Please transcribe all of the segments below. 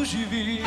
živi.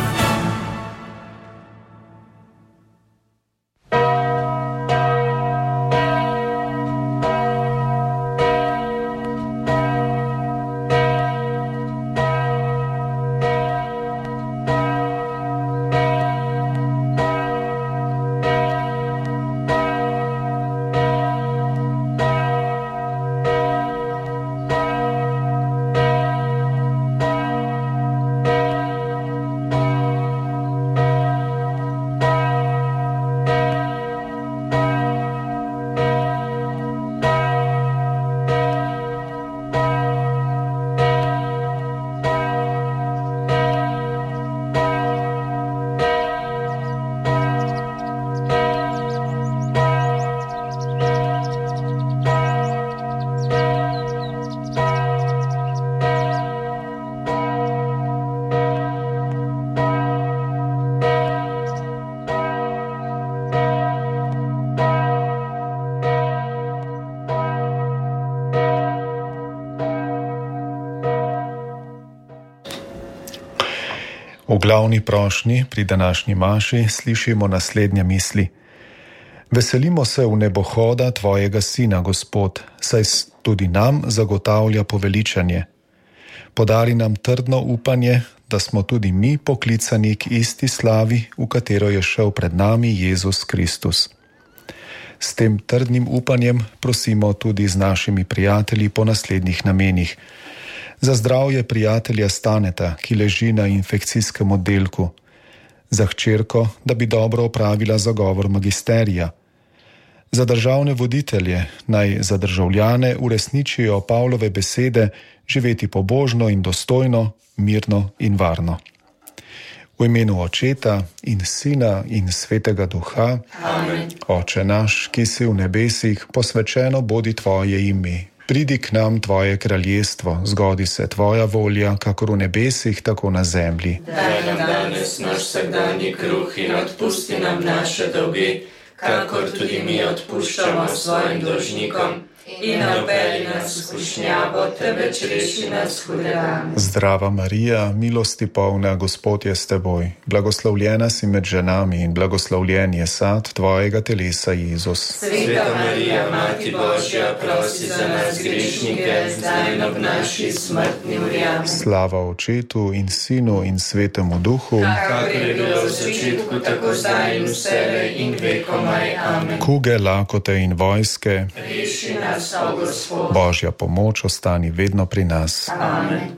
V glavni prošnji pri današnji maši slišimo naslednje misli. Veselimo se v nebohoda Tvojega Sina, Gospod, saj tudi nam zagotavlja poveličanje. Podari nam trdno upanje, da smo tudi mi poklicani k isti slavi, v katero je šel pred nami Jezus Kristus. S tem trdnim upanjem prosimo tudi z našimi prijatelji po naslednjih namenih. Za zdravje prijatelja Staneta, ki leži na infekcijskem oddelku. Za hčerko, da bi dobro opravila zagovor magisterija. Za državne voditelje, naj za državljane uresničijo Pavlove besede živeti pobožno in dostojno, mirno in varno. V imenu Očeta in Sina in Svetega Duha. Amen. Oče naš, ki si v nebesih, posvečeno bodi Tvoje ime. Pridi k nam Tvoje kraljestvo, zgodi se Tvoja volja, kakor v nebesih, tako na zemlji. Daj nam danes naš vsakdanji kruh in odpusti nam naše dolge, kakor tudi mi odpuščamo svojim dolžnikom. In ne vpelji nas v skušnjavo, temveč reši nas hudega. Zdrava Marija, milosti polna, Gospod je s teboj. Blagoslovljena si med ženami in blagoslovljen je sad Tvojega telesa, Jezus. Sveta Marija, Mati Božja, prosi za nas grešnike, zdaj in ob naši smrtni uri. Amen. Slava Očetu in Sinu in Svetemu Duhu. Kakor je bilo v začetku, tako zdaj in vselej in vekomaj. Amen. Kuge, lakote in vojske, Reši nas, o Gospod. Božja pomoč ostani vedno pri nas. Amen.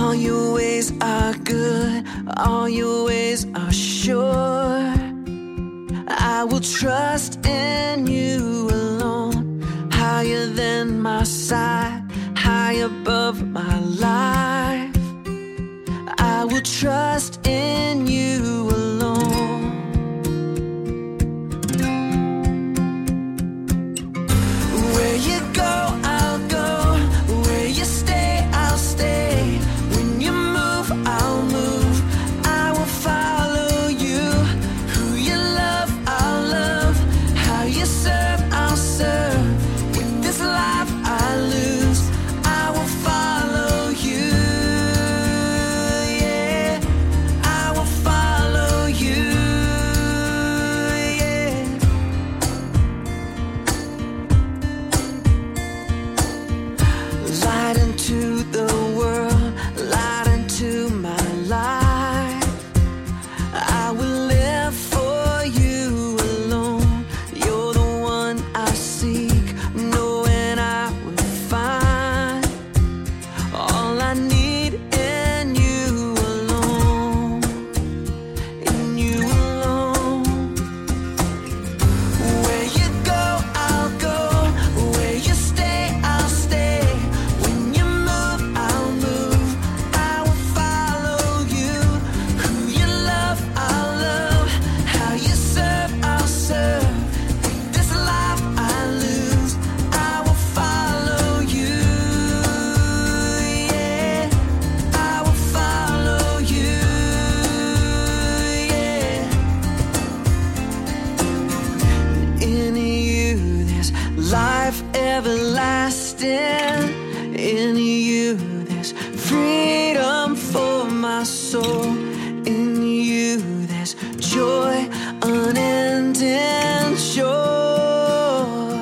All your ways are good, all your ways are sure. I will trust in you alone, higher than my sight, high above my life. I will trust in you alone. Where you go, I'll go. Where you stay, I'll stay. When you move, I'll move. I will follow you. Who you love, I'll love. How you serve, I'll serve. If this life I lose, I will follow you. Yeah, I will follow you. Yeah. Light into the world, light into my life. I will live for you alone. You're the one I seek, knowing I will find all I need in you alone, in you alone. Where you go, I'll go. Where you stay, I'll stay. When you move, I'll move. I will follow you. Who you love, I'll love. How you serve, I'll serve. If this life I lose, I will follow you. Yeah, I will follow you. Yeah. In you there's life everlasting. In you there's freedom for my soul. In you there's joy unending, joy.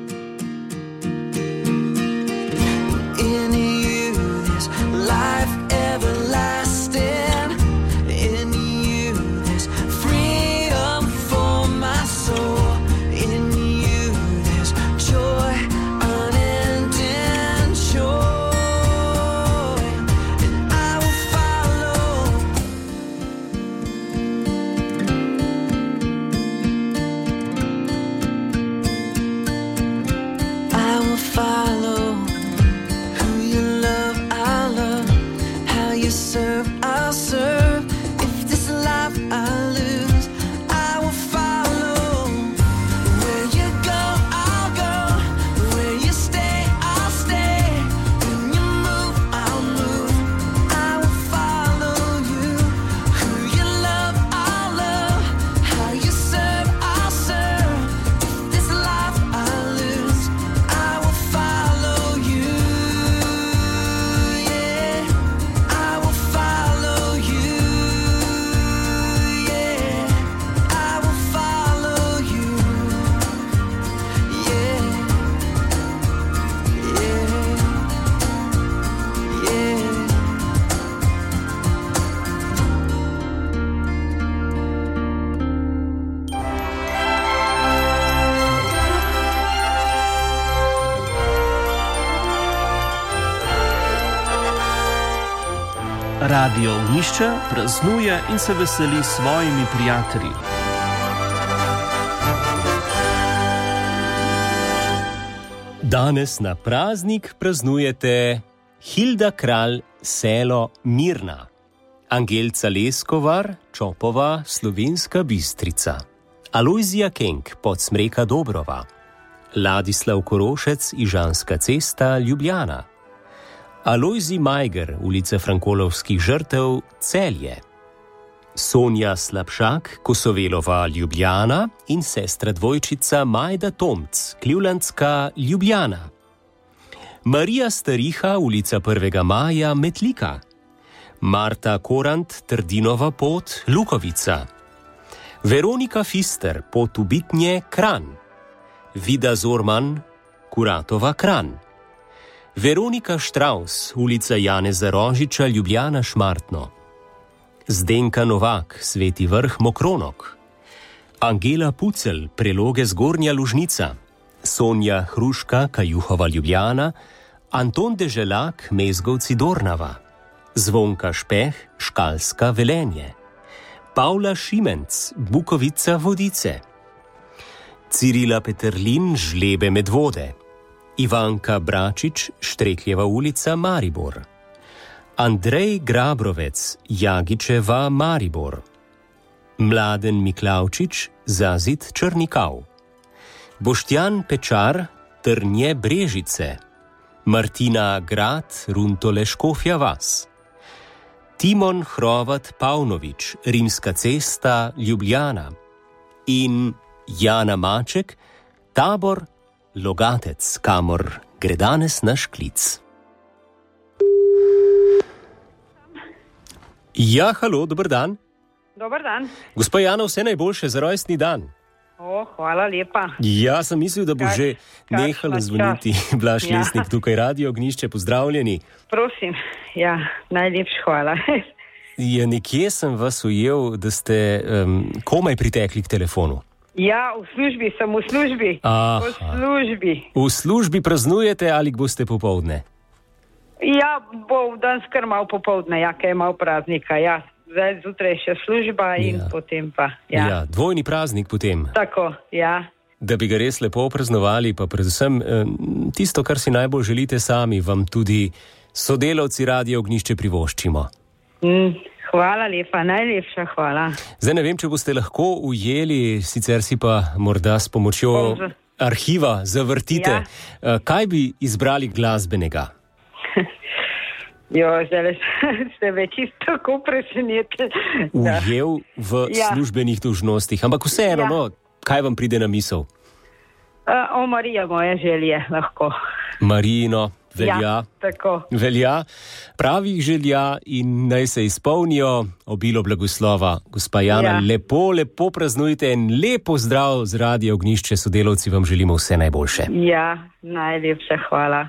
In you there's life everlasting. In you there's freedom for my soul. In you there's joy unending, joy. And I will follow. I will follow. Who you love, I'll love. How you serve, I'll serve. If this life I lose, I will follow. Where you go, I'll go. Where you stay, I'll stay. When you move, I'll move. I will follow you. Who you love, I'll love. How you serve, I'll serve. If this life I lose, I will follow you. Yeah, I will follow you. Yeah, I will follow you. Yeah, yeah, yeah. Radio Ognišče praznuje in se veseli s svojimi prijatelji. Danes na praznik praznujete Hilda Kralj, selo Mirna, Angelca Leskovar, Čopova, Slovenska Bistrica, Alojzija Kenk, Podsmreka Dobrova, Ladislav Korošec, Ižanska cesta, Ljubljana, Alojzij Majger, ulica Frankolovskih žrtev, Celje, Sonja Slapšak, Kosovelova, Ljubljana in sestra dvojčica Majda Tomc, Kljulandska, Ljubljana, Marija Stariha, ulica 1. maja, Metlika, Marta Korant, Trdinova pot, Lukovica, Veronika Fister, pot v Bitnje, Kranj, Vida Zorman, Kuratova, Kranj, Veronika Štraus, ulica Janeza Rožiča, Ljubljana, Šmartno, Zdenka Novak, Sveti Vrh, Mokronok, Angela Pucelj, Preloge Zgornja Lužnica, Sonja Hruška, Kajuhova, Ljubljana, Anton Deželak, Mezgovci, Dornava, Zvonka Špeh, Škalska Velenje, Pavla Šimenc, Bukovica Vodice, Cirila Peterlin, Žlebe Medvode, Ivanka Bračič, Štrekljeva ulica, Maribor, Andrej Grabrovec, Jagičeva, Maribor, Mladen Miklavčič, Zazid Črnikav, Boštjan Pečar, Trnje Brežice, Martina Grad, Runtole Škofja Vas, Timon Hrovat Pavnovič, Rimska cesta, Ljubljana in Jana Maček, Tabor, Logatec, kamor gre danes naš klic. Ja, halo, dober dan. Dober dan. Gospa Jana, vse najboljše za rojstni dan. Hvala lepa. Ja, sem mislil, da bo že nehala zvoniti Blaž Lesnik tukaj, Radio Ognjišče, pozdravljeni. Prosim, ja, najlepša hvala. Ja, nekje sem vas ujel, da ste komaj pritekli k telefonu. Ja, v službi, sem v službi. Aha. V službi. V službi praznujete ali boste popoldne? Ja, bo danes kar malo popoldne, ja, kaj je malo praznika, ja. Zdaj zjutraj še služba in potem pa, ja. Ja, dvojni praznik potem. Tako, ja. Da bi ga res lepo praznovali, pa predvsem tisto, kar si najbolj želite sami, vam tudi sodelavci Radio Ognjišče privoščimo. Hvala lepa, najlepša hvala. Zdaj ne vem, če boste lahko ujeli, sicer si pa morda s pomočjo arhiva zavrtite. Ja. Kaj bi izbrali glasbenega? Jo, zdaj ste me čisto tako presenetili. Ujel v službenih dolžnostih, ampak vseeno, no, kaj vam pride na misel? O, Marija, moje želje, lahko. Marijino, velja. Ja, tako. Velja, pravih želja in naj se izpolnijo, obilo blagoslova. Gospa Jana, lepo, lepo praznujte in lepo zdrav z Radio Ognjišče, sodelavci vam želimo vse najboljše. Ja, najlepša hvala.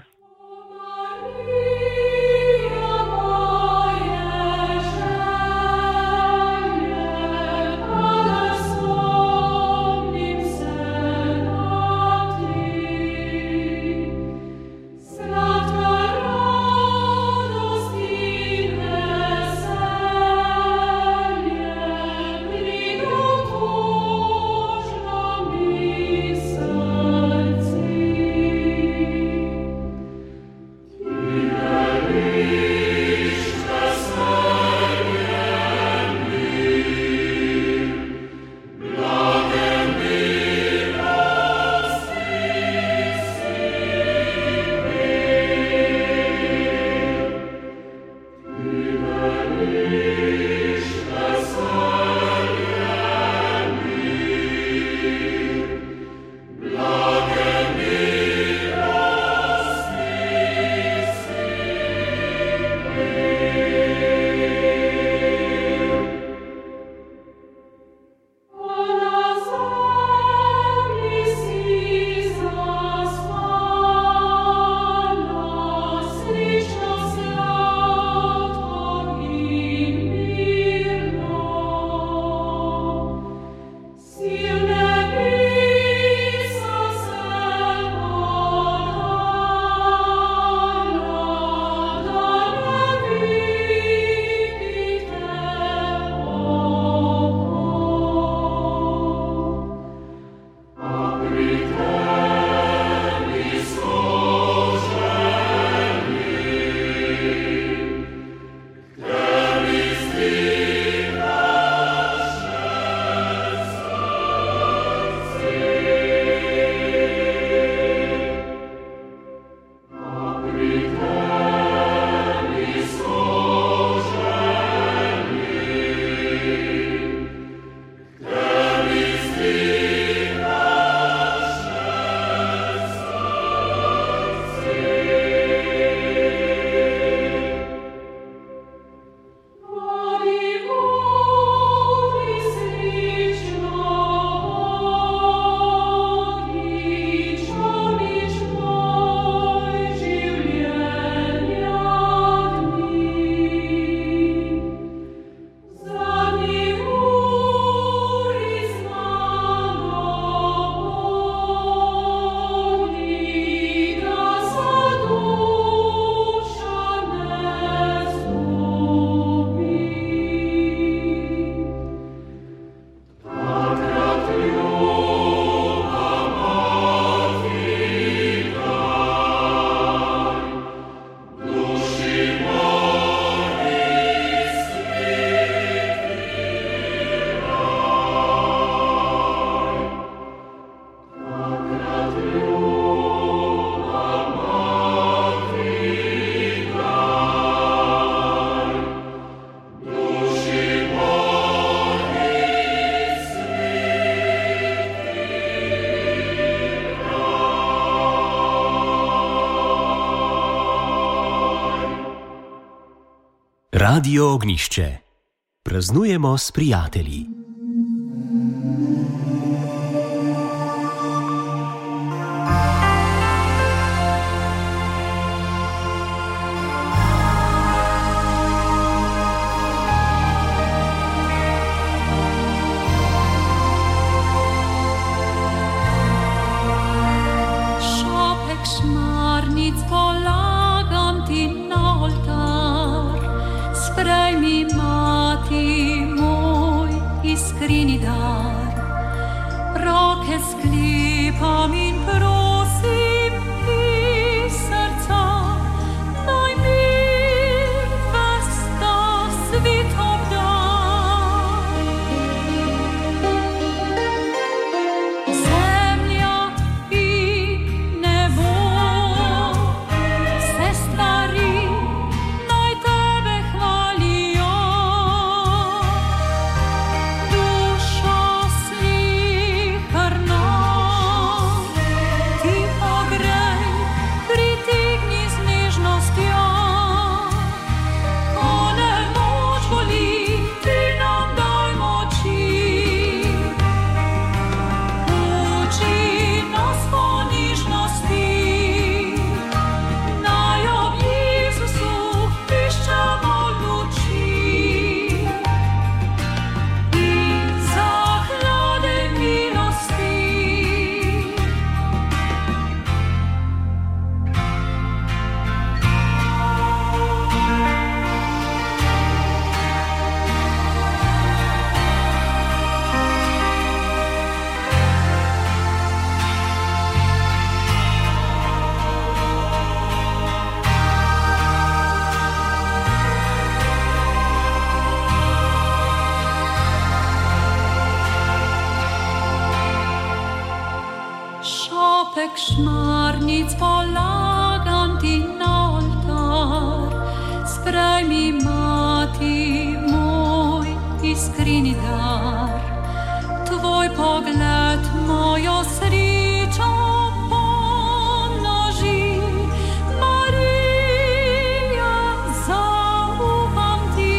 Radio Ognišče. Praznujemo s prijatelji. Iskrini dar, roke sklepam in prosim iz srca, naj mir ves ta svet obda. Zemlja in nebo, vse stvari naj tebe hvalijo. Šmarnic polagam ti na oltar, sprejmi, mati moj, iskrini dar. Tvoj pogled mojo srečo pomnoži, Marija, zaupam ti.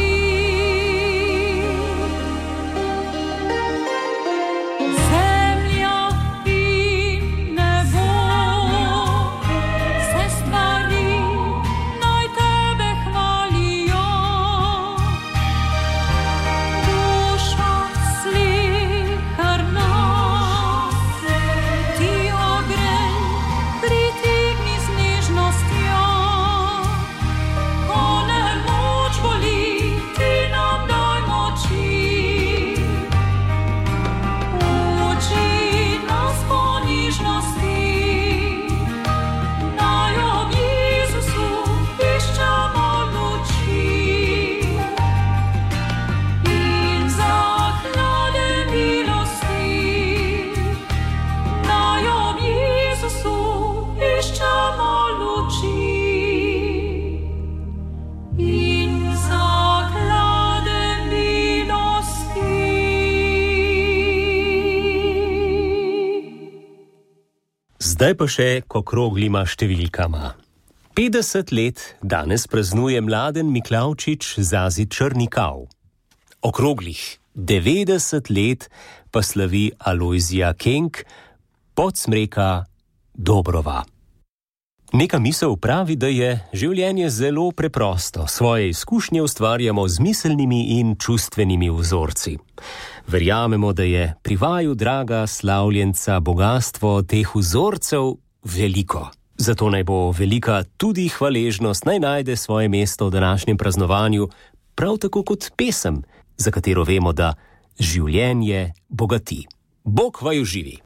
Zdaj pa še k okroglima številkama. 50 let danes praznuje Mladen Miklavčič Zazi Črnikav. Okroglih 90 let pa slavi Alojzija Kenk, Podsmreka, Dobrova. Neka misel pravi, da je življenje zelo preprosto. Svoje izkušnje ustvarjamo z miselnimi in čustvenimi vzorci. Verjamemo, da je pri vaju, draga slavljenca, bogastvo teh vzorcev veliko. Zato naj bo velika tudi hvaležnost, naj najde svoje mesto v današnjem praznovanju, prav tako kot pesem, za katero vemo, da življenje bogati. Bog vaju živi!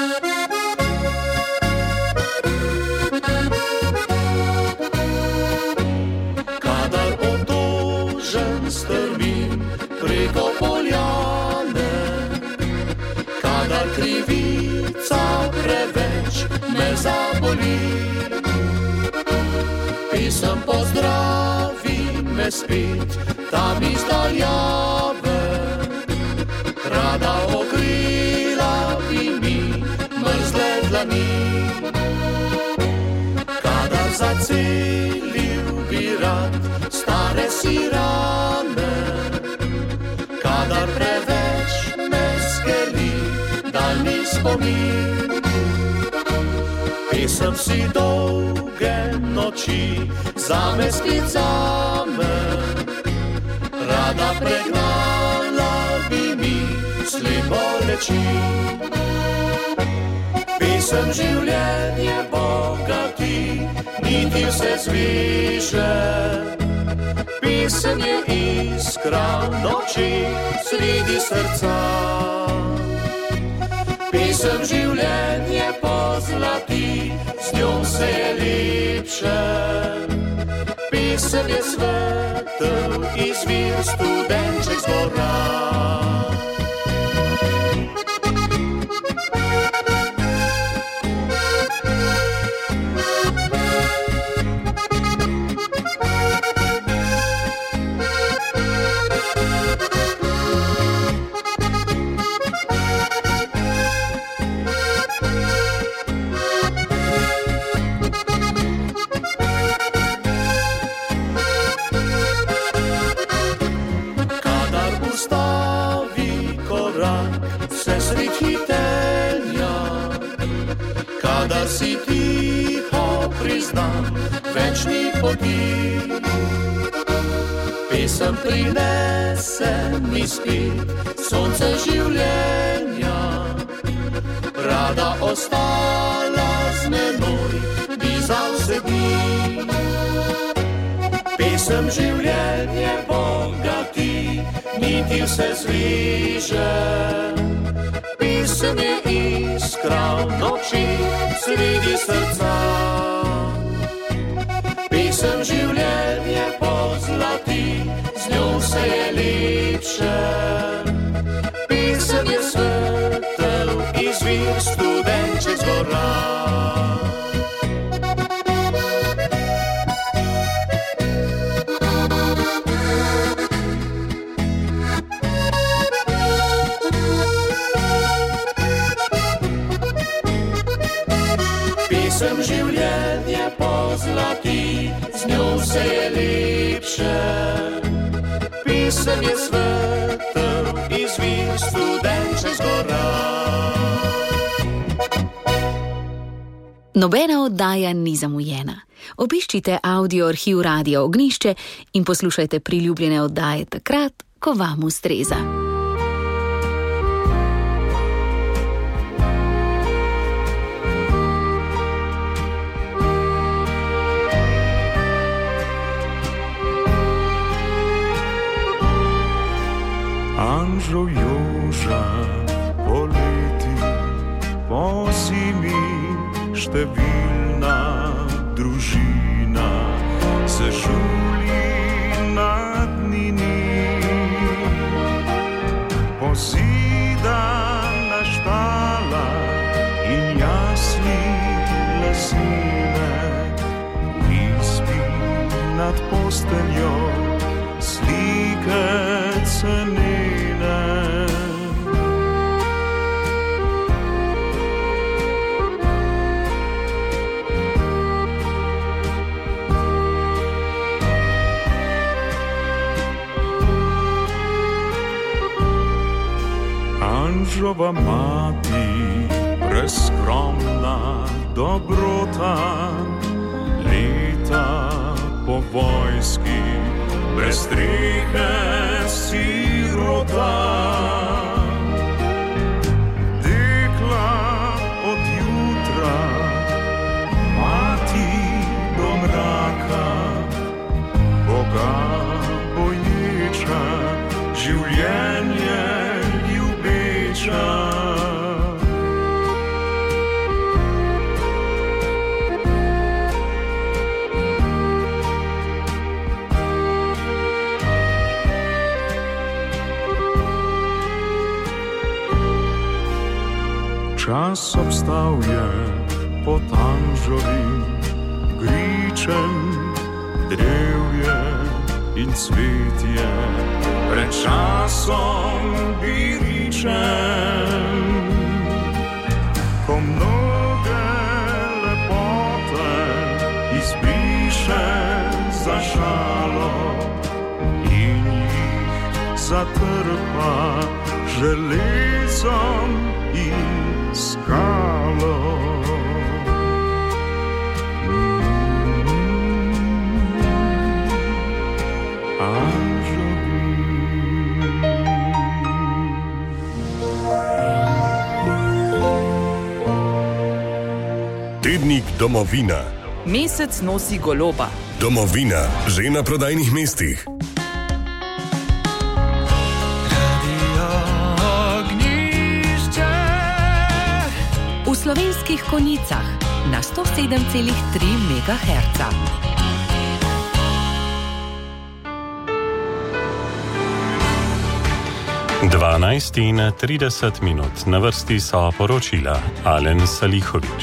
Kadar otožen strmim preko poljane, kadar krivica preveč me zaboli, pisem pozdravi me spet tam iz daljave, rada okrila bi mi mrzle dlani. Kadar zacelil bi rad stare sirane, spomin. Pesem si dolge noči, zame spet zame, rada pregnala bi mi slepo reči. Pesem življenje bogati, niti vse zviše. Pesem je iskra noči sredi srca. Pesem življenje pozlati, z njo se je lepše. Pesem je svetel izvir, studenček z gora. Kadar si tiho priznam večni poti, pesem prinese mi spet sonce življenja. Rada ostala z menoj bi za vse dni. Pesem življenje bogati, niti vse zviže. Pesem je iskra noči sredi srca. Pesem življenje pozlati, z njo se je lepše. Pesem je svetel izvir, studenček z gora. Pesem življenje pozlati, z njo se je lepše. Pesem je svetel izvir, studenček z gora. Nobena oddaja ni zamujena. Obiščite audio arhiv Radia Ognjišče in poslušajte priljubljene oddaje takrat, ko vam ustreza. Anžel Joža poleti, po zimi številna družina se žuli nad Nini. Pozidana štala in jasni lasnine, izpi nad posteljo slike cenine. Anžova mati, preskromna dobrota, leta po vojski, brez strehe sirota. Dekla od jutra, mati do mraka, Boga boječa, življenje ljubeča. Čas obstal je pod Anžovim gričem, drevje in cvetje pred časom biričem. Ko mnoge lepote izbriše za žalo in jih zatrpa železom in skalo. Tednik Domovina. Mesec nosi goloba. Domovina, že na prodajnih mestih. V Slovenskih Konjicah na 107,3 MHz. Dvanajst in 30 minut. Na vrsti so poročila Alen Salihovič.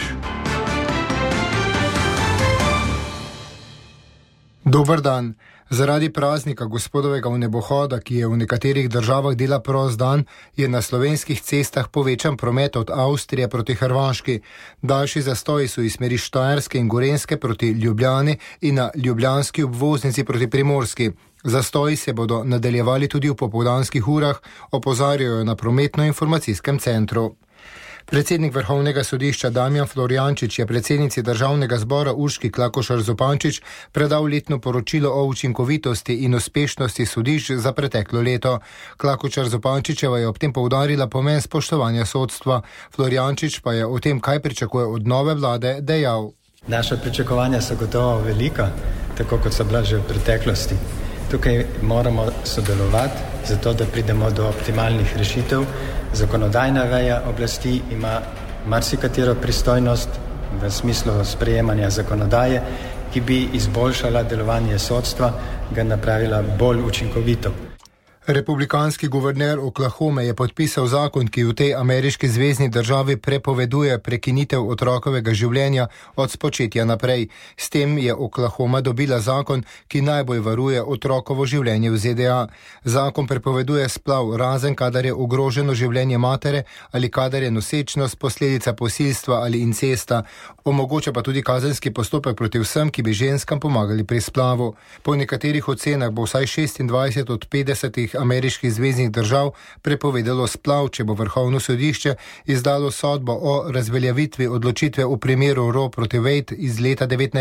Dober dan. Zaradi praznika gospodovega vnebohoda, ki je v nekaterih državah dela prost dan, je na slovenskih cestah povečan promet od Avstrije proti Hrvaški. Daljši zastoji so iz smeri Štajerske in Gorenjske proti Ljubljani in na ljubljanski obvoznici proti Primorski. Zastoji se bodo nadaljevali tudi v popoldanskih urah, opozarjajo na prometno-informacijskem centru. Predsednik Vrhovnega sodišča Damjan Florjančič je predsednici Državnega zbora Urški Klakošar Zupančič predal letno poročilo o učinkovitosti in uspešnosti sodišč za preteklo leto. Klakošar Zupančičeva je ob tem poudarila pomen spoštovanja sodstva. Florjančič pa je o tem, kaj pričakuje od nove vlade, dejal. Naša pričakovanja so gotovo velika, tako kot so bila že v preteklosti. Tukaj moramo sodelovati, zato da pridemo do optimalnih rešitev. Zakonodajna veja oblasti ima marsikatero pristojnost v smislu sprejemanja zakonodaje, ki bi izboljšala delovanje sodstva, ga napravila bolj učinkovito. Republikanski guverner Oklahome je podpisal zakon, ki v tej ameriški zvezni državi prepoveduje prekinitev otrokovega življenja od spočetja naprej. S tem je Oklahoma dobila zakon, ki najbolj varuje otrokovo življenje v ZDA. Zakon prepoveduje splav, razen kadar je ogroženo življenje matere ali kadar je nosečnost posledica posilstva ali incesta. Omogoča pa tudi kazenski postopek proti vsem, ki bi ženskam pomagali pri splavu. Po nekaterih ocenah bo vsaj 26 od 50 ameriških zveznih držav prepovedalo splav, če bo Vrhovno sodišče izdalo sodbo o razveljavitvi odločitve v primeru Roe proti Wade iz leta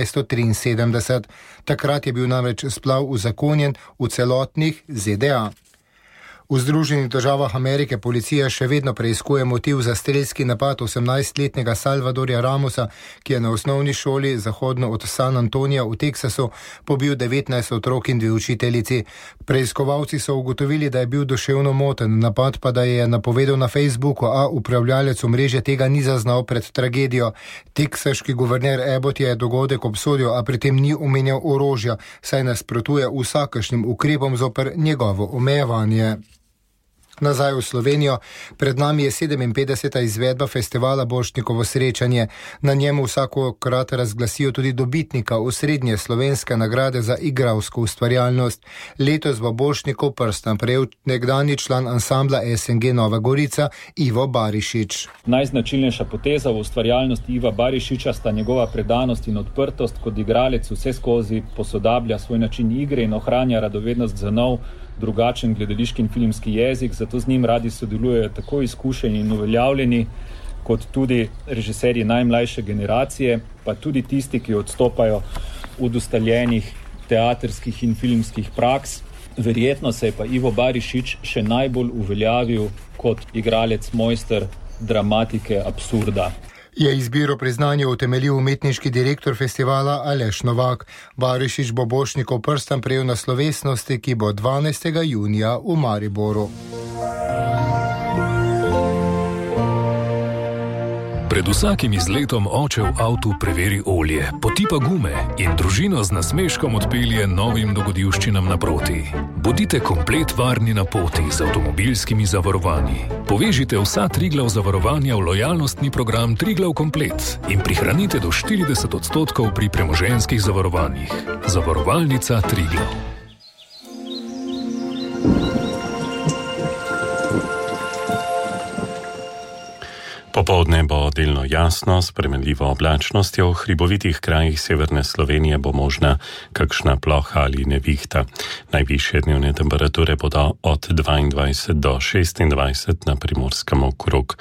1973. Takrat je bil namreč splav uzakonjen v celotnih ZDA. V Združenih državah Amerike policija še vedno preiskuje motiv za strelski napad 18-letnega Salvadorja Ramosa, ki je na osnovni šoli zahodno od San Antonija v Teksasu pobil 19 otrok in 2 učiteljici. Preiskovalci so ugotovili, da je bil duševno moten, napad pa da je napovedal na Facebooku, a upravljalec omrežja tega ni zaznal pred tragedijo. Teksaški guverner Abbott je dogodek obsodil, a pri tem ni omenjal orožja, saj nasprotuje vsakršnim ukrepom zoper njegovo omejevanje. Nazaj v Slovenijo, pred nami je 57. izvedba festivala Borštnikovo srečanje. Na njemu vsakokrat razglasijo tudi dobitnika osrednje slovenske nagrade za igralsko ustvarjalnost. Letos bo Borštnikov prstan prejel nekdanji član ansambla SNG Nova Gorica Ivo Barišič. Najznačilnejša poteza v ustvarjalnosti Iva Barišiča sta njegova predanost in odprtost, kot igralec vse skozi posodablja svoj način igre in ohranja radovednost za nov, drugačen gledališki in filmski jezik, zato z njim radi sodelujejo tako izkušeni in uveljavljeni, kot tudi režiserji najmlajše generacije, pa tudi tisti, ki odstopajo od ustaljenih teatrskih in filmskih praks. Verjetno se je pa Ivo Barišič še najbolj uveljavil kot igralec mojster dramatike absurda. Je izbiro priznanja utemeljil umetniški direktor festivala Aleš Novak. Barišič bo Borštnikov prstan prejel na slovesnosti, ki bo 12. junija v Mariboru. Pred vsakim izletom oče v avtu preveri olje, potipa gume in družino z nasmeškom odpelje novim dogodivščinam naproti. Bodite komplet varni na poti z avtomobilskimi zavarovanji. Povežite vsa Triglav zavarovanja v lojalnostni program Triglav Komplet in prihranite do 40% pri premoženjskih zavarovanjih. Zavarovalnica Triglav. Popoldne bo delno jasno, s spremenljivo oblačnostjo, v hribovitih krajih severne Slovenije bo možna kakšna ploha ali nevihta. Najvišje dnevne temperature bodo od 22 do 26, na Primorskem okrog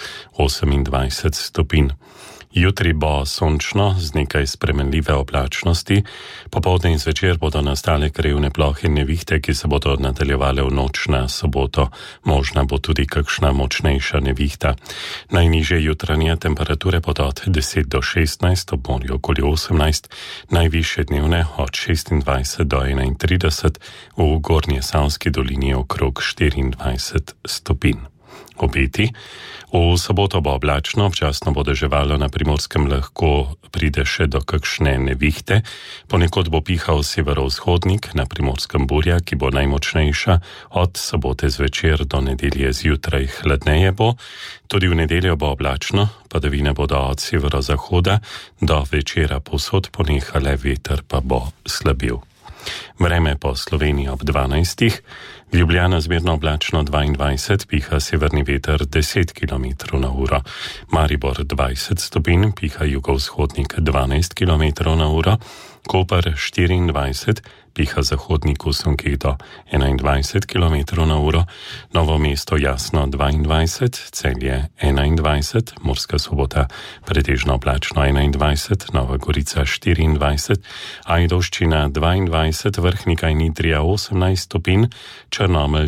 28 stopinj. Jutri bo sončno z nekaj spremenljive oblačnosti, popoldne in zvečer bodo nastale krajevne plohe in nevihte, ki se bodo nadaljevale v noč na soboto. Možna bo tudi kakšna močnejša nevihta. Najnižje jutranje temperature bodo od 10 do 16, ob morju okoli 18, najvišje dnevne od 26 do 31, v Gornjesavski dolini okrog 24 stopinj. Obeti. V soboto bo oblačno, občasno bo deževalo, na Primorskem lahko pride še do kakšne nevihte, ponekod bo pihal severovzhodnik, na Primorskem burja, ki bo najmočnejša, od sobote zvečer do nedelje zjutraj hladneje bo, tudi v nedeljo bo oblačno, padavine bodo od severozahoda, do večera povsod ponehale, veter pa bo slabil. Vreme po Sloveniji ob 12. Ljubljana zmerno oblačno 22, piha severni veter 10 km/h. Maribor 20 stopinj, piha jugovzhodnik 12 km/h. Koper 24, piha zahodnik v sunkih do 21 km/h. Novo mesto jasno 22, Celje 21, Murska Sobota pretežno oblačno 21, Nova Gorica 24, Ajdovščina 22, Vrhnika in Idrija 18 stopinj, Črnomelj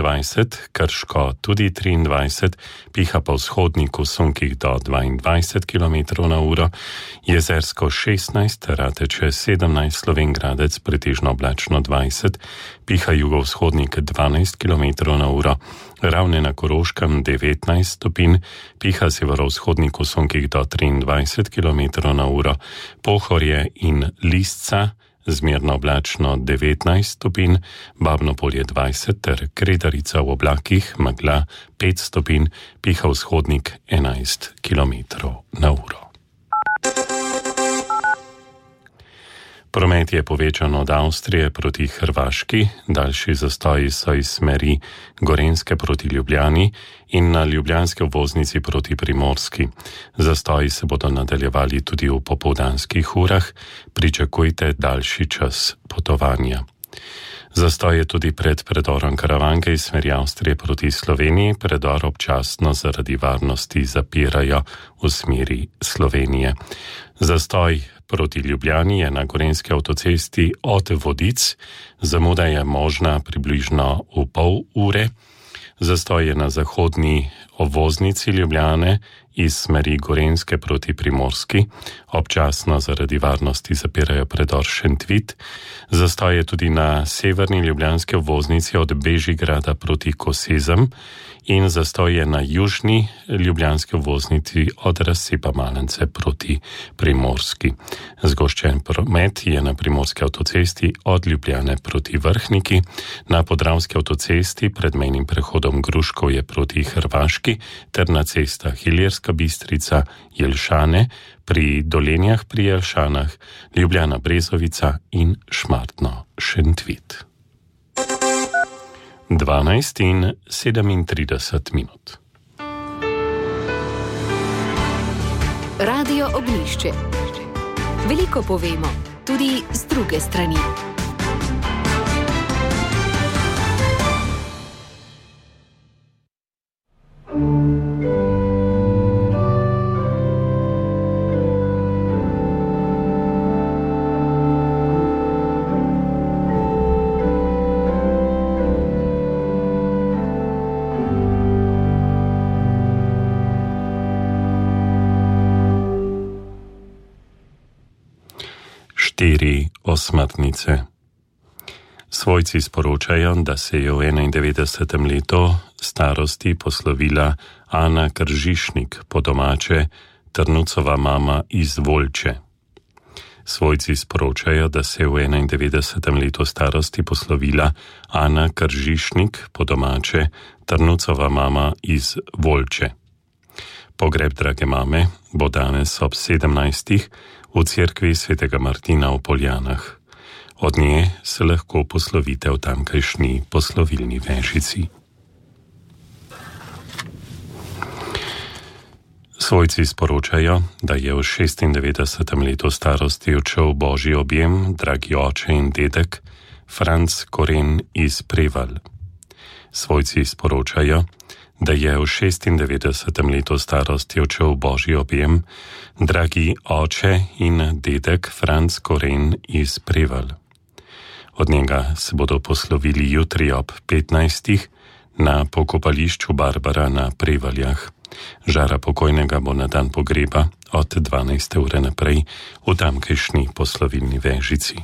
23, Krško tudi 23, piha po vzhodniku v sunkih do 22 km/h, Jezersko 16, Rateče 17, Slovenj Gradec pretežno oblačno 20, piha jugovzhodnik 12 km/h, Ravne na Koroškem 19 stopinj, piha severovzhodnik v sunkih do 23 km/h, Pohorje in Lisca zmerno oblačno 19 stopinj, Babno Polje 20 ter Kredarica v oblakih, megla 5 stopinj, piha vzhodnik 11 km/h. Promet je povečan od Avstrije proti Hrvaški, daljši zastoji so iz smeri Gorenjske proti Ljubljani in na ljubljanski obvoznici proti Primorski. Zastoji se bodo nadaljevali tudi v popoldanskih urah, pričakujte daljši čas potovanja. Zastoj je tudi pred predorom Karavanke iz smeri Avstrije proti Sloveniji, predor občasno zaradi varnosti zapirajo v smeri Slovenije. Zastoj proti Ljubljani je na Gorenjski avtocesti od Vodic, zamuda je možna približno v pol ure. Zastoj je na zahodni obvoznici Ljubljane iz smeri Gorenjske proti Primorski, občasno zaradi varnosti zapirajo predor Šentvit. Zastoj je tudi na severni ljubljanski obvoznici od Bežigrada proti Kosezem in zastoj je na južni ljubljanski obvoznici od razcepa Malence proti Primorski. Zgoščen promet je na primorski avtocesti od Ljubljane proti Vrhniki, na podravski avtocesti pred mejnim prehodom Gruškov je proti Hrvaški ter na cestah Ilirska Bistrica, Jelšane, pri Dolenjah pri Jelšanah, Ljubljana Brezovica in Šmartno Šentvit. 12:37. Radio Ognjišče. Veliko povemo, tudi z druge strani. Osmrtnice. Svojci sporočajo, da se je v 91. letu starosti poslovila Ana Kržišnik, po domače Trnucova mama iz Volče. Svojci sporočajo, da se je v 91. letu starosti poslovila Ana Kržišnik, po domače Trnucova mama iz Volče. Pogreb drage mame bo danes ob 17. v cerkvi svetega Martina v Poljanah. Od nje se lahko poslovite v tamkajšnji poslovilni vežici. Svojci sporočajo, da je v 96. letu starosti odšel božji objem, dragi oče in dedek, Franc Koren iz Prevalj. Svojci sporočajo, da je v 96. letu starosti odšel božji objem, dragi oče in dedek Franc Koren iz Prevalj. Od njega se bodo poslovili jutri ob 15. na pokopališču Barbara na Prevaljah. Žara pokojnega bo na dan pogreba od 12. ure naprej v tamkajšnji poslovilni vežici.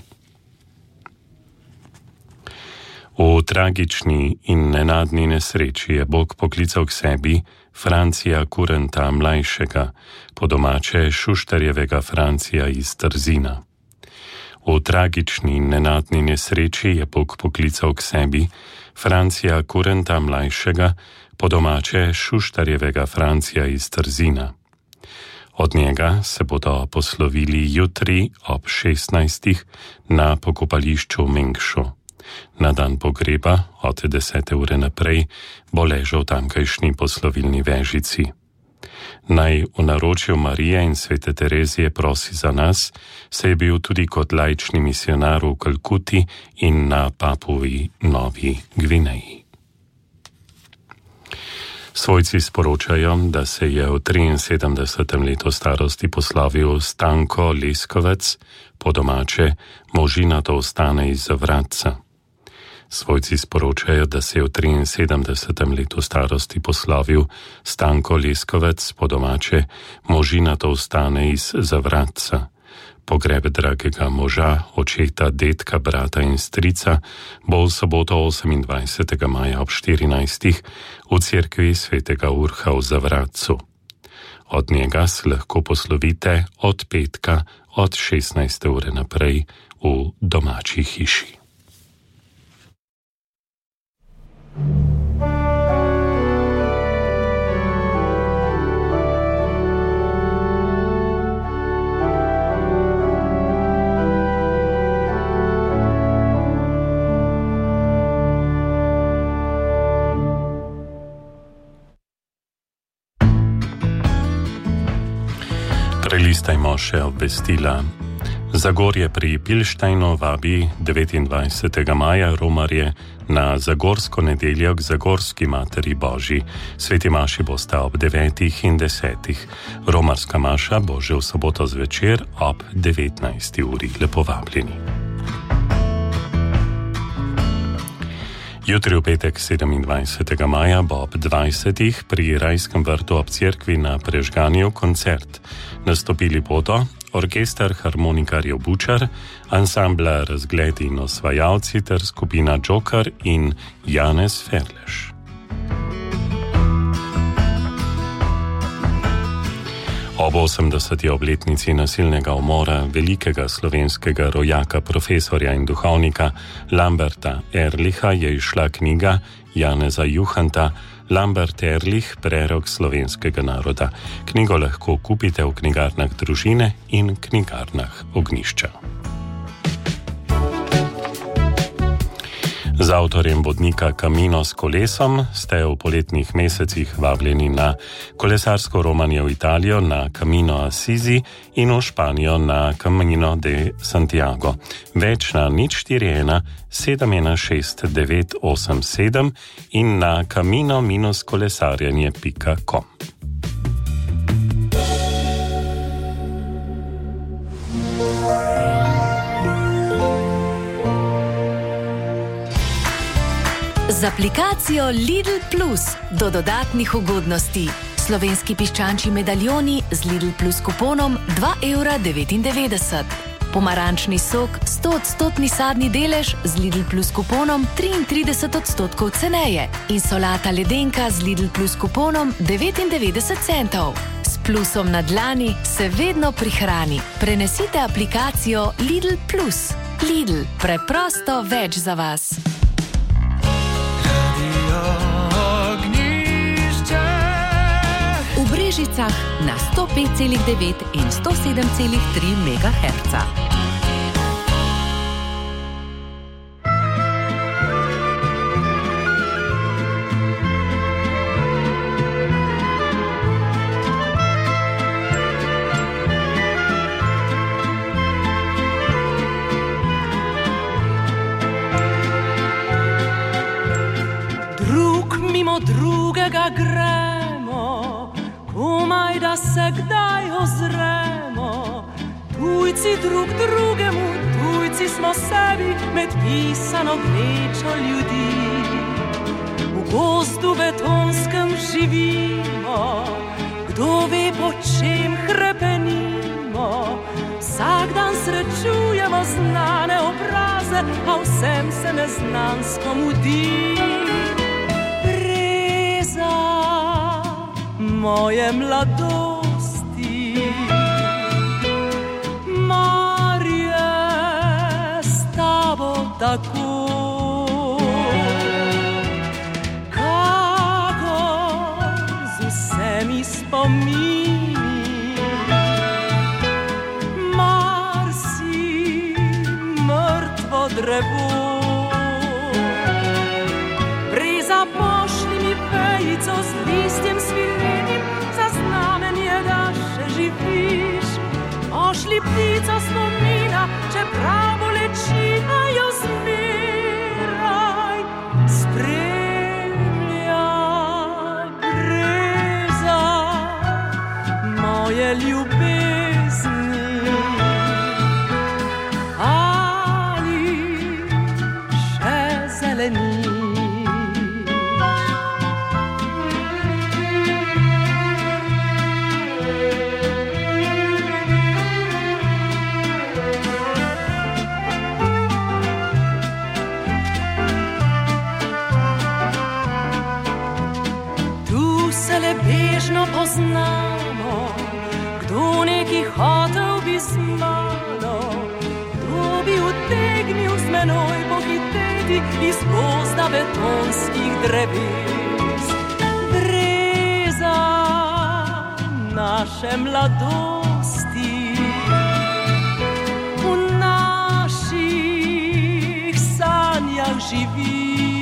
V tragični in nenadni nesreči je Bog poklical k sebi Francija Kurenta mlajšega, po domače Šuštarjevega Francija iz Trzina. V tragični in nenadni nesreči je Bog poklical k sebi Francija Kurenta mlajšega, po domače Šuštarjevega Francija iz Trzina. Od njega se bodo poslovili jutri ob 16. na pokopališču Mengšu. Na dan pogreba od 10. ure naprej bo ležal tamkajšnji poslovilni vežici. Naj v naročju Marije in svete Terezije prosi za nas, se je bil tudi kot laični misionar v Kalkuti in na Papuji Novi Gvineji. Svojci sporočajo, da se je v 73. letu starosti poslovil Stanko Leskovec, po domače Možinato ostane iz Zavratca. Svojci sporočajo, da se je v 73. letu starosti poslovil Stanko Leskovec, po domače Možinato ostane iz Zavratca. Pogreb dragega moža, očeta, dedka, brata in strica bo v soboto 28. maja ob 14. v cerkvi svetega Urha v Zavratcu. Od njega se lahko poslovite od petka od 16. ure naprej v domači hiši. Prelistajmo še obvestila. Zagorje pri Pilštajnu vabi 29. maja romarje na Zagorsko nedeljo k Zagorski Materi Božji. Sveti maši bosta ob 9. in 10. Romarska maša bo že v soboto zvečer ob 19. uri. Lepo vabljeni. Jutri v petek 27. maja bo ob 20. pri Rajskem vrtu ob cerkvi na Prežganju koncert. Nastopili bodo orkester harmonikarjev Bučar, ansambla Razgled in osvajalci ter skupina Džokar in Janez Ferleš. Ob 80. obletnici nasilnega umora velikega slovenskega rojaka, profesorja in duhovnika Lamberta Erlicha je izšla knjiga Janeza Juhanta Lambert Erlich, prerok slovenskega naroda. Knjigo lahko kupite v knjigarnah Družine in knjigarnah Ognjišča. Z avtorjem vodnika Camino s kolesom ste v poletnih mesecih vabljeni na kolesarsko romanje v Italijo na Camino Assisi in v Španijo na Camino de Santiago. Več na 041 716 987 in na camino-kolesarjenje.com. Z aplikacijo Lidl Plus do dodatnih ugodnosti. Slovenski piščančji medaljoni z Lidl Plus kuponom 2,99 €. Pomarančni sok 100% sadni delež z Lidl Plus kuponom 33% ceneje. In solata ledenka z Lidl Plus kuponom 99 centov. S plusom na dlani se vedno prihrani. Prenesite aplikacijo Lidl Plus. Lidl, preprosto več za vas. V Brežicah na 105,9 in 107,3 MHz. mimo drugega gremo, komaj da se kdaj ozremo. Tujci drug drugemu, tujci smo sebi med pisano gnečo ljudi. V gozdu betonskem živimo, kdo ve po čem hrepenimo. Vsak dan srečujemo znane obraze, a vsem se neznansko mudi. Breza moje mladosti, Marje, s tabo tako. Spomini, mar si mrtvo drevo. Breza, pošli mi vejico z listjem svilenim, za znamenje, da še živiš. Pošli ptico spomina, čeprav bolečina jo zmeraj spremlja. Moje ljubezni, ali še zeleniš? Tu se le bežno poznamo, kdo neki hotel bi z mano, kdo bi utegnil z menoj pohiteti iz gozda betonskih dreves. Breza naše mladosti, v naših sanjah živi.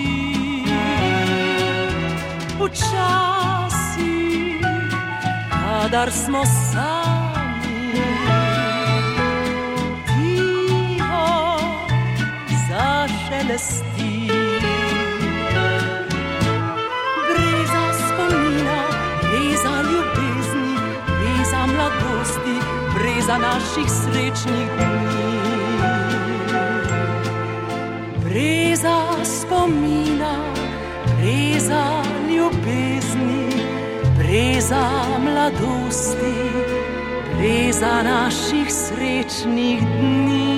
Včasih, kadar smo sami, tiho zašelesti. Breza spomina, breza ljubezni, breza mladosti, breza naših srečnih dni. Breza spomina, breza ljubezni, breza mladosti, breza naših srečnih dni.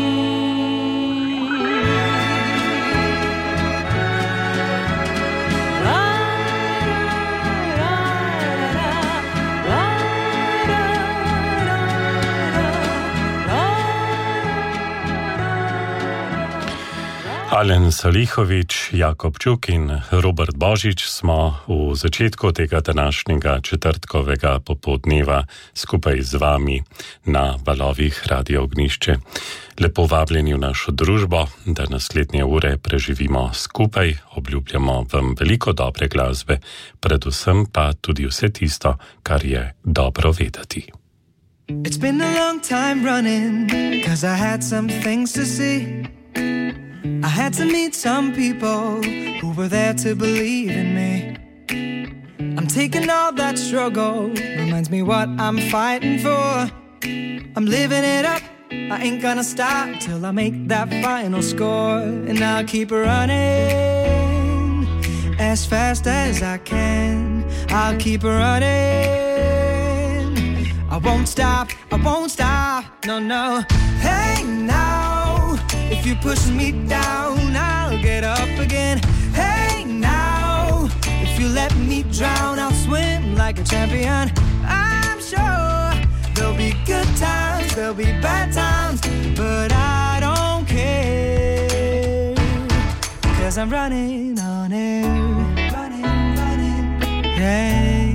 Alen Salihovič, Jakob Čuk in Robert Božič smo v začetku tega današnjega četrtkovega popoldneva skupaj z vami na valovih Radio Ognišče. Lepo vabljeni v našo družbo, da naslednje ure preživimo skupaj, obljubljamo vam veliko dobre glasbe, predvsem pa tudi vse tisto, kar je dobro vedeti. It's been a long time running, 'cause I had some things to see. I had to meet some people who were there to believe in me. I'm taking all that struggle, reminds me what I'm fighting for. I'm living it up, I ain't gonna stop till I make that final score. And I'll keep running as fast as I can. I'll keep running, I won't stop, no, no. Hey now, if you push me down, I'll get up again. Hey now, if you let me drown, I'll swim like a champion. I'm sure there'll be good times, there'll be bad times, but I don't care, 'cause I'm running on air. Running, yeah.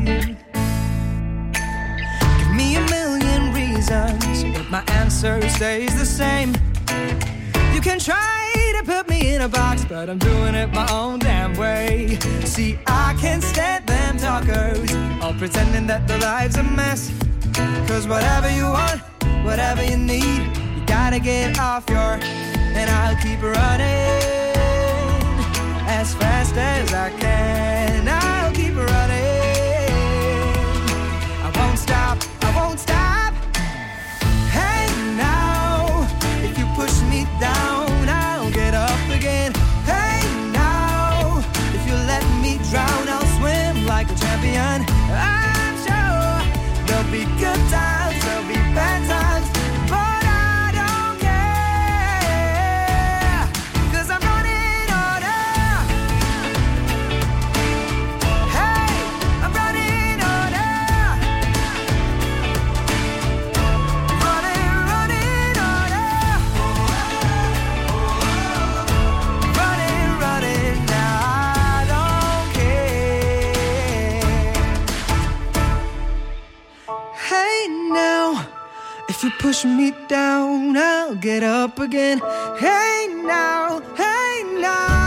Give me a million reasons, but my answer stays the same. You can try to put me in a box, but I'm doing it my own damn way. See, I can't stand them talkers, all pretending that their life's a mess. 'Cause whatever you want, whatever you need, you gotta get off your, and I'll keep running as fast as I can. I'll push me down, I'll get up again. Hey now, hey now.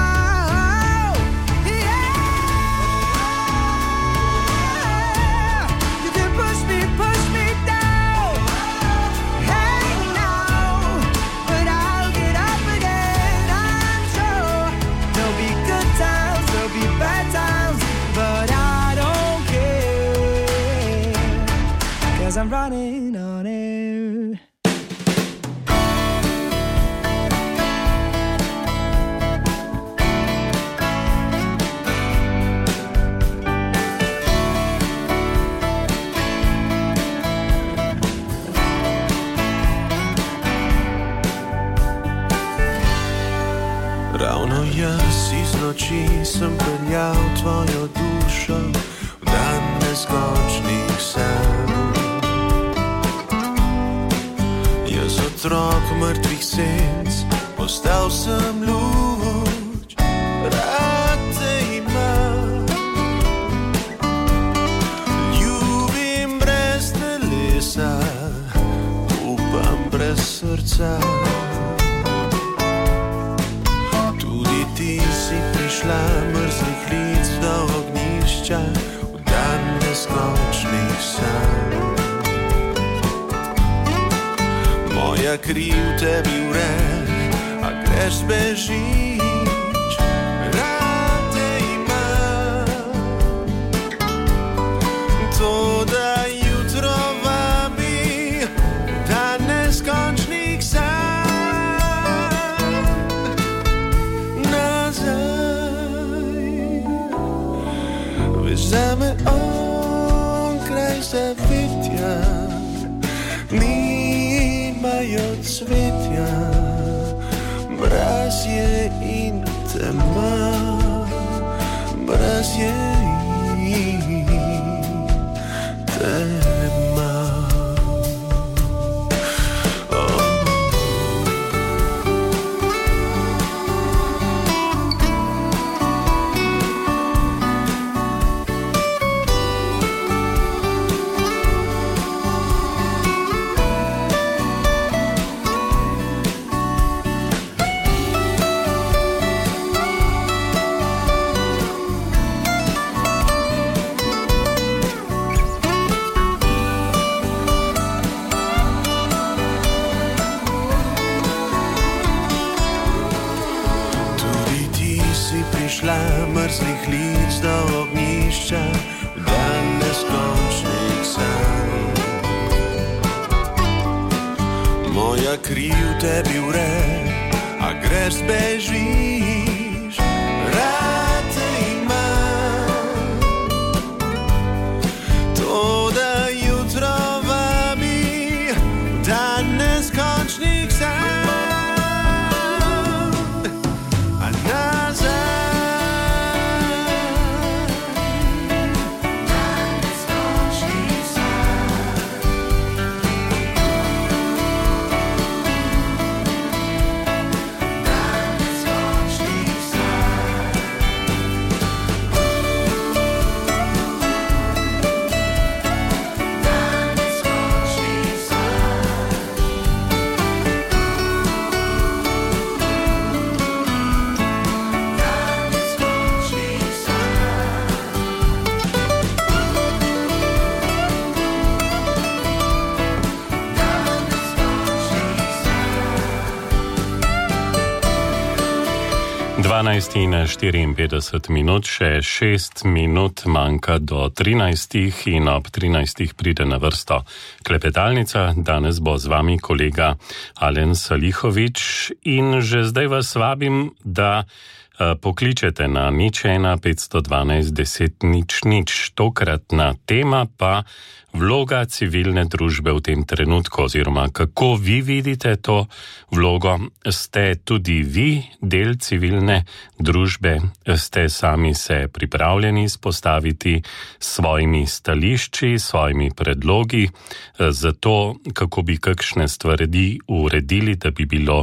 I'm running on air. Ravno jaz iz noči sem peljal tvojo dušo v dan neskončnih sanj. Jaz otrok mrtvih senc, postal sem luč, rad te imam. Ljubim brez telesa, upam brez srca. Tudi ti si prišla mrzlih lic do ognjišča v dan neskončnih sanj. Moja kri v tebi vre, a greš bežiš, rad te imam. Toda jutro vabi dan neskončnih sanj nazaj. Veš zame onkraj zavetja nimajo cvetja, mraz je in tema, mraz je in tema. Mrzlih lic do ognjišča v dan neskončnih sanj. Moja kri v tebi vre, a greš bežiš, rad te imam. Toda jutro vabi dan neskončnih sanj. A nazaj 12:54 minut, še 6 minut manjka do 13 in ob 13 pride na vrsto klepetalnica. Danes bo z vami kolega Alen Salihovič in že zdaj vas vabim, da pokličete na 01 512 10 000. Tokratna tema pa vloga civilne družbe v tem trenutku oziroma kako vi vidite to vlogo. Ste tudi vi del civilne družbe? Ste sami se pripravljeni izpostaviti svojimi stališči, svojimi predlogi za to, kako bi kakšne stvari uredili, da bi bilo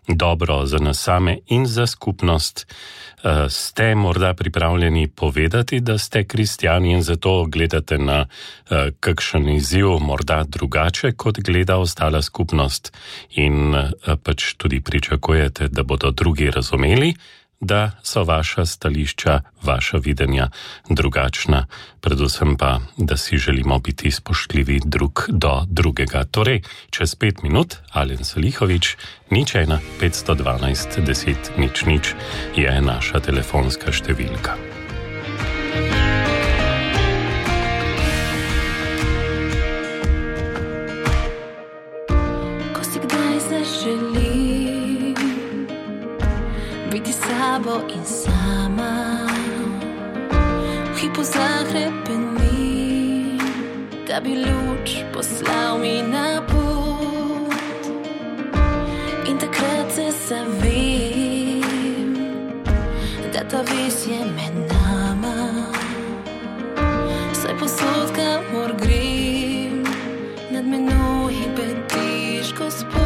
dobro za nas same in za skupnost. Ste morda pripravljeni povedati, da ste kristjani in zato gledate na kakšen izziv morda drugače, kot gleda ostala skupnost in pač tudi pričakujete, da bodo drugi razumeli, da so vaša stališča, vaša videnja drugačna, predvsem pa, da si želimo biti spoštljivi drug do drugega. Torej, čez 5 minut, Alen Salihovič, 01 512 10 00 je naša telefonska številka. Ko si kdaj zaželi biti sabo in sama, v hipu zahrepeni, da bi luč poslal mi na pot. In takrat se zavem, da ta ves je med nama, saj posod, kamor grem, nad menoj bediš, Gospod.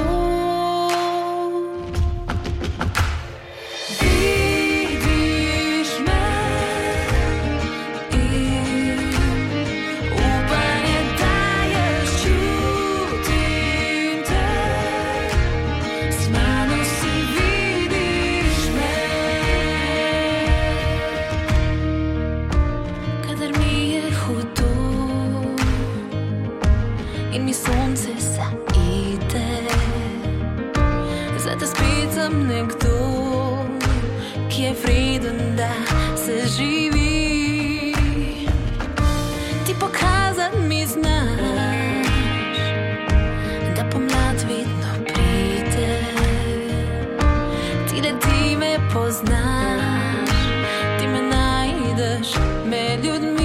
Nekdo, ki je vreden, da se živi, ti pokazat mi znaš, da pomlad vedno pride, ti da ti me poznaš, ti me najdeš med ljudmi.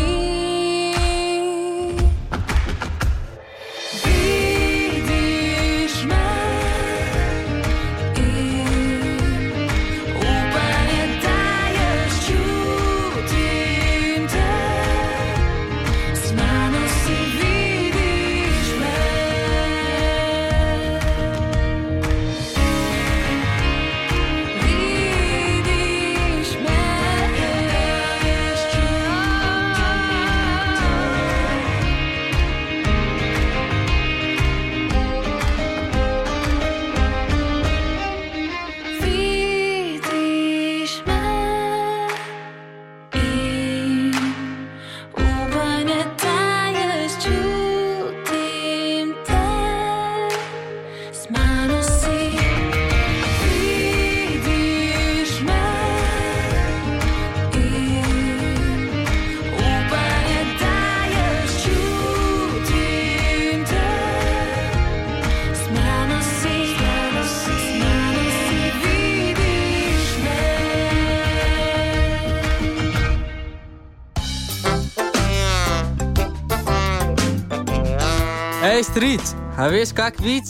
Ej, stric, a veš kak vic?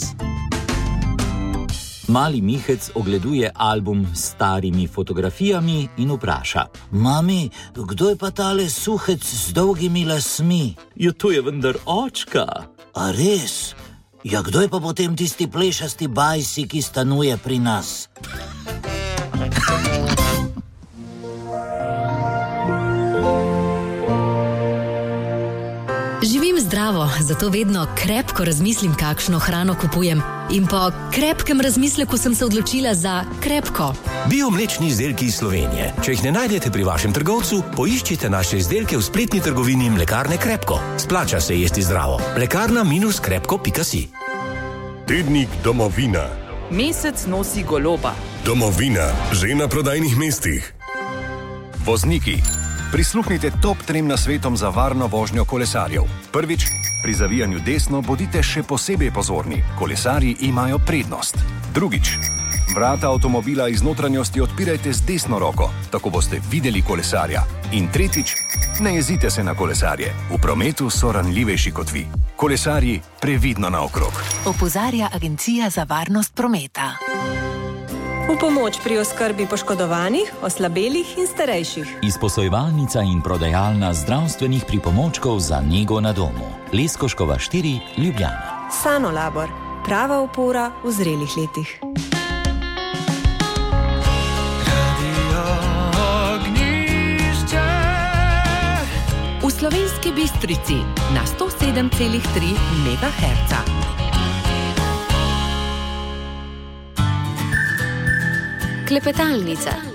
Mali Mihec ogleduje album s starimi fotografijami in vpraša: Mami, kdo je pa tale suhec z dolgimi lasmi? Ja, to je vendar očka. A res? Ja, kdo je pa potem tisti plešasti bajsi, ki stanuje pri nas? Živim zdravo, zato vedno krepko razmislim, kakšno hrano kupujem. In po krepkem razmisleku sem se odločila za Krepko. Biomlečni izdelki iz Slovenije. Če jih ne najdete pri vašem trgovcu, poiščite naše izdelke v spletni trgovini Mlekarne Krepko. Splača se jesti zdravo. Mlekarna-krepko.si. Tednik Domovina. Mesec nosi goloba. Domovina, že na prodajnih mestih. Vozniki, prisluhnite top 3 nasvetom za varno vožnjo kolesarjev. Prvič, pri zavijanju desno bodite še posebej pozorni. Kolesarji imajo prednost. Drugič, vrata avtomobila iz notranjosti odpirajte z desno roko, tako boste videli kolesarja. In tretjič, ne jezite se na kolesarje. V prometu so ranljivejši kot vi. Kolesarji, previdno naokrog. Opozarja Agencija za varnost prometa. V pomoč pri oskrbi poškodovanih, oslabelih in starejših. Izposojevalnica in prodajalna zdravstvenih pripomočkov za nego na domu. Leskoškova 4, Ljubljana. Sanolabor, prava opora v zrelih letih. Bistrici na 107,3 MHz. Klepetalnica.